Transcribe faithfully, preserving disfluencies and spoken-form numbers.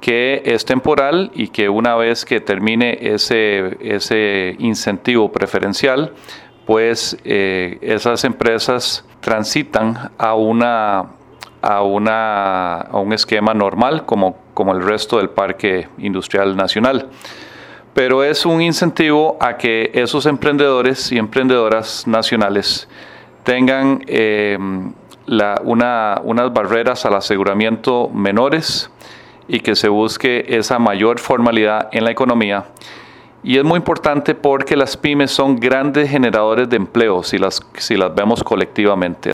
que es temporal y que una vez que termine ese, ese incentivo preferencial, pues eh, esas empresas transitan a, una, a, una, a un esquema normal como, como el resto del Parque Industrial Nacional. Pero es un incentivo a que esos emprendedores y emprendedoras nacionales tengan eh, la, una, unas barreras al aseguramiento menores y que se busque esa mayor formalidad en la economía. Y es muy importante porque las pymes son grandes generadores de empleo si las, si las vemos colectivamente.